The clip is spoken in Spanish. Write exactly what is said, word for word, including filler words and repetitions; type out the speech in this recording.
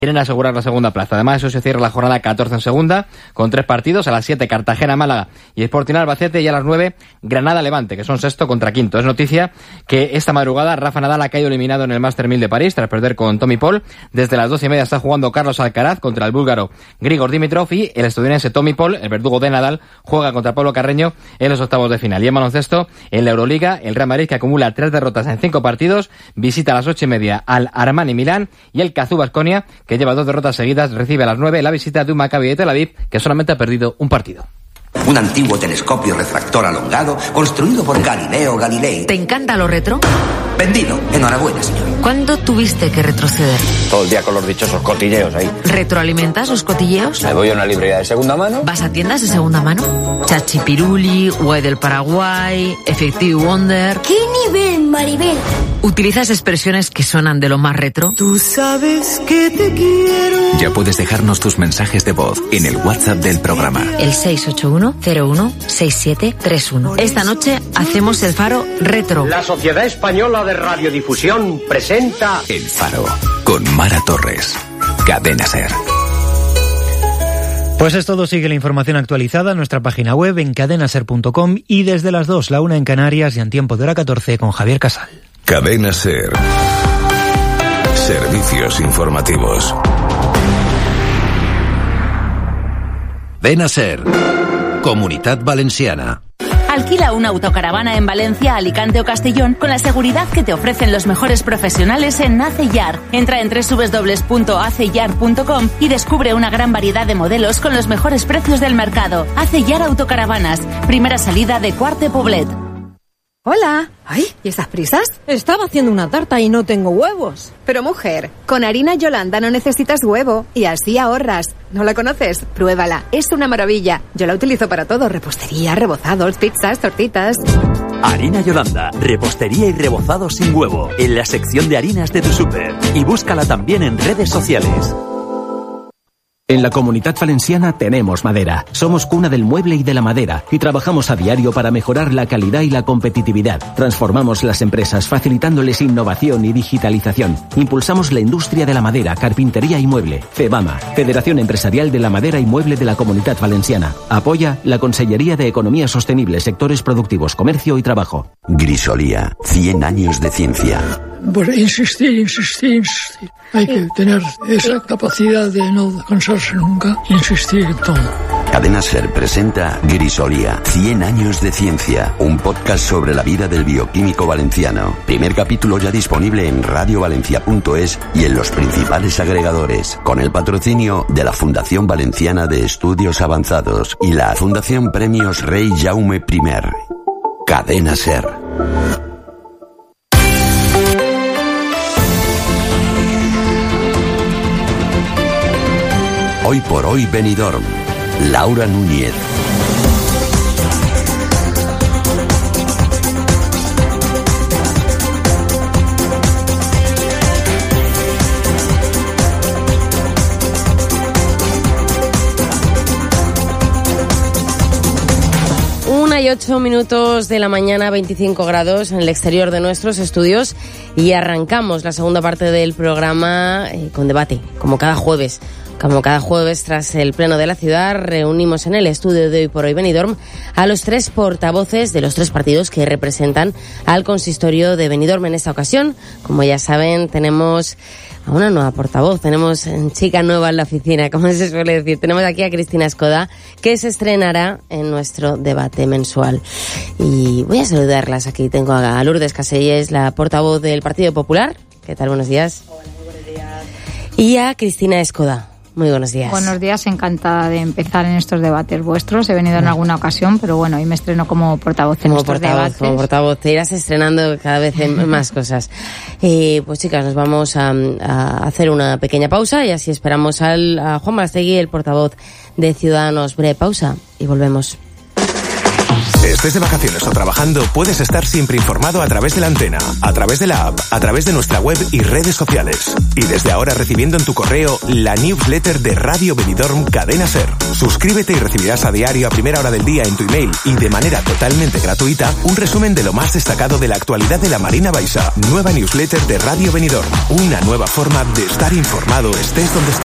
quieren asegurar la segunda plaza. Además, eso se cierra la jornada catorce en segunda, con tres partidos. A las siete, Cartagena-Málaga y Sporting Albacete, y a las nueve, Granada-Levante, que son sexto contra quinto. Es noticia que esta madrugada Rafa Nadal ha caído eliminado en el Master mil de París tras perder con Tommy Paul. Desde las doce y media está jugando Carlos Alcaraz contra el búlgaro Grigor Dimitrov, y el estadounidense Tommy Paul, el verdugo de Nadal, juega contra Pablo Carreño en los octavos de final. Y en baloncesto, en la Euroliga, el Real Madrid, que acumula tres derrotas en cinco partidos, visita a las ocho y media al Armani Milán, y el Cazú Baskonia, que lleva dos derrotas seguidas, recibe a las nueve la visita de un Maccabi de Tel Aviv, que solamente ha perdido un partido. Un antiguo telescopio refractor alongado construido por Galileo Galilei. ¿Te encanta lo retro? Vendido. Enhorabuena, señor. ¿Cuándo tuviste que retroceder? Todo el día con los dichosos cotilleos ahí. ¿Retroalimentas los cotilleos? Me voy a una librería de segunda mano. ¿Vas a tiendas de segunda mano? Chachipiruli, Guay del Paraguay, Effective Wonder. ¡Qué nivel, Maribel! ¿Utilizas expresiones que suenan de lo más retro? Tú sabes que te quiero. Ya puedes dejarnos tus mensajes de voz en el WhatsApp del programa. El seis ocho uno cero uno seis siete tres uno. Esta noche hacemos el Faro Retro. La Sociedad Española de Radiodifusión presenta El Faro con Mara Torres. Cadena SER. Pues es todo. Sigue la información actualizada en nuestra página web en cadena ser punto com y desde las dos, la una en Canarias y en tiempo de hora catorce con Javier Casal. Cadena SER. Servicios informativos. Cadena SER. Comunitat Valenciana. Alquila una autocaravana en Valencia, Alicante o Castellón con la seguridad que te ofrecen los mejores profesionales en Aceyar. Entra en doble u doble u doble u punto aceyar punto com y descubre una gran variedad de modelos con los mejores precios del mercado. Aceyar Autocaravanas, primera salida de Quart de Poblet. Hola. Ay, ¿y estas prisas? Estaba haciendo una tarta y no tengo huevos. Pero mujer, con harina Yolanda no necesitas huevo y así ahorras. ¿No la conoces? Pruébala, es una maravilla. Yo la utilizo para todo, repostería, rebozados, pizzas, tortitas. Harina Yolanda, repostería y rebozado sin huevo, en la sección de harinas de tu súper. Y búscala también en redes sociales. En la Comunitat Valenciana tenemos madera. Somos cuna del mueble y de la madera y trabajamos a diario para mejorar la calidad y la competitividad. Transformamos las empresas facilitándoles innovación y digitalización. Impulsamos la industria de la madera, carpintería y mueble. FEBAMA, Federación Empresarial de la Madera y Mueble de la Comunitat Valenciana. Apoya la Consellería de Economía Sostenible, Sectores Productivos, Comercio y Trabajo. Grisolía, cien años de ciencia. Por insistir, insistir, insistir. Hay que tener esa capacidad de no cansarse nunca, insistir en todo. Cadena SER presenta Grisolía, cien años de ciencia, un podcast sobre la vida del bioquímico valenciano. Primer capítulo ya disponible en radio valencia punto es y en los principales agregadores, con el patrocinio de la Fundación Valenciana de Estudios Avanzados y la Fundación Premios Rey Jaume primer. Cadena SER. Hoy por hoy Benidorm. Laura Núñez. Una y ocho minutos de la mañana, veinticinco grados en el exterior de nuestros estudios, y arrancamos la segunda parte del programa eh, con debate, como cada jueves. Como cada jueves, tras el pleno de la ciudad, reunimos en el estudio de Hoy por Hoy Benidorm a los tres portavoces de los tres partidos que representan al consistorio de Benidorm. En esta ocasión, como ya saben, tenemos a una nueva portavoz, tenemos chica nueva en la oficina, como se suele decir. Tenemos aquí a Cristina Escoda, que se estrenará en nuestro debate mensual. Y voy a saludarlas aquí. Tengo a Lourdes Caselles, la portavoz del Partido Popular. ¿Qué tal? Buenos días. Hola, muy buenos días. Y a Cristina Escoda. Muy buenos días. Buenos días, encantada de empezar en estos debates vuestros. He venido en alguna ocasión, pero bueno, hoy me estreno como portavoz en como estos portavoz, debates. Como portavoz, te irás estrenando cada vez en más cosas. Eh, pues chicas, nos vamos a, a hacer una pequeña pausa y así esperamos al, a Juan Marastegui, el portavoz de Ciudadanos. Breve pausa y volvemos. Es estés de vacaciones o trabajando, puedes estar siempre informado a través de la antena, a través de la app, a través de nuestra web y redes sociales. Y desde ahora recibiendo en tu correo la newsletter de Radio Benidorm Cadena Ser. Suscríbete y recibirás a diario a primera hora del día en tu email y de manera totalmente gratuita un resumen de lo más destacado de la actualidad de la Marina Baixa. Nueva newsletter de Radio Benidorm. Una nueva forma de estar informado estés donde estés.